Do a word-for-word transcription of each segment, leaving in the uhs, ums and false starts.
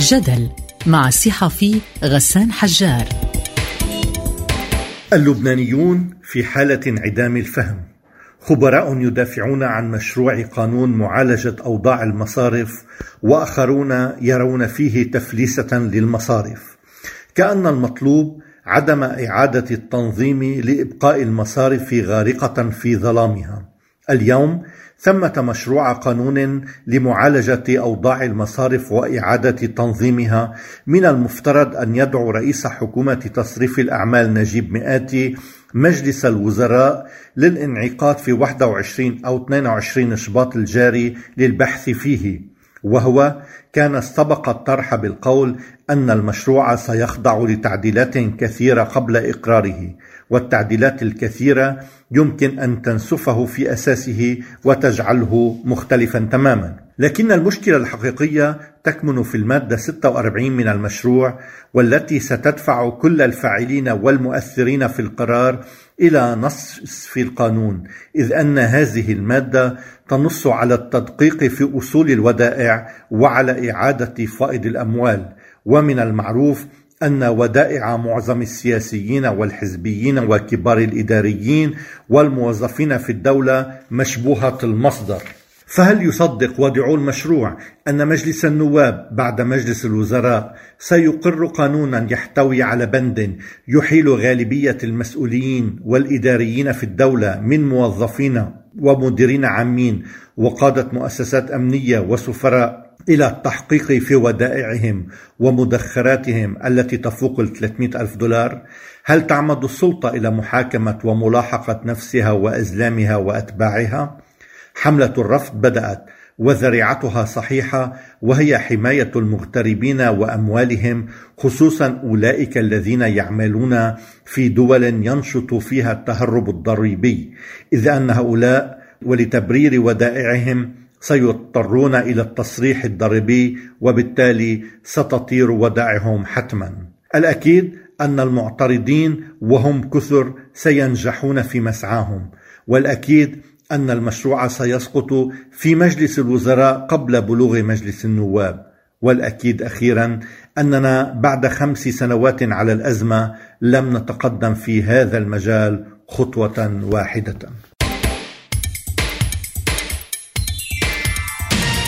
جدل مع الصحفي غسان حجار. اللبنانيون في حالة انعدام الفهم. خبراء يدافعون عن مشروع قانون معالجة أوضاع المصارف، وآخرون يرون فيه تفليسة للمصارف، كأن المطلوب عدم إعادة التنظيم لإبقاء المصارف غارقة في ظلامها. اليوم ثمة مشروع قانون لمعالجة أوضاع المصارف وإعادة تنظيمها من المفترض أن يدعو رئيس حكومة تصريف الأعمال نجيب مئاتي مجلس الوزراء للانعقاد في واحد وعشرين أو اثنين وعشرين شباط الجاري للبحث فيه، وهو كان استبق الطرح بالقول أن المشروع سيخضع لتعديلات كثيرة قبل إقراره، والتعديلات الكثيرة يمكن أن تنسفه في أساسه وتجعله مختلفا تماما. لكن المشكلة الحقيقية تكمن في المادة ستة وأربعين من المشروع، والتي ستدفع كل الفاعلين والمؤثرين في القرار إلى نصف القانون، إذ أن هذه المادة تنص على التدقيق في أصول الودائع وعلى إعادة فائض الأموال. ومن المعروف أن ودائع معظم السياسيين والحزبيين وكبار الإداريين والموظفين في الدولة مشبوهة المصدر. فهل يصدق وادعو المشروع أن مجلس النواب بعد مجلس الوزراء سيقر قانونا يحتوي على بند يحيل غالبية المسؤولين والإداريين في الدولة من موظفين ومديرين عامين وقادة مؤسسات أمنية وسفراء إلى التحقيق في ودائعهم ومدخراتهم التي تفوق ثلاثمئة ألف دولار؟ هل تعمد السلطة إلى محاكمة وملاحقة نفسها وإزلامها وأتباعها؟ حملة الرفض بدأت، وذريعتها صحيحة، وهي حماية المغتربين وأموالهم، خصوصا أولئك الذين يعملون في دول ينشط فيها التهرب الضريبي، إذ أن هؤلاء ولتبرير ودائعهم سيضطرون إلى التصريح الضريبي، وبالتالي ستطير ودائعهم حتما. الأكيد أن المعترضين وهم كثر سينجحون في مسعاهم، والأكيد أن المشروع سيسقط في مجلس الوزراء قبل بلوغ مجلس النواب، والأكيد أخيرا أننا بعد خمس سنوات على الأزمة لم نتقدم في هذا المجال خطوة واحدة.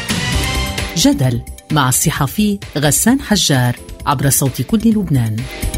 جدل مع الصحفي غسان حجار عبر صوت كل لبنان.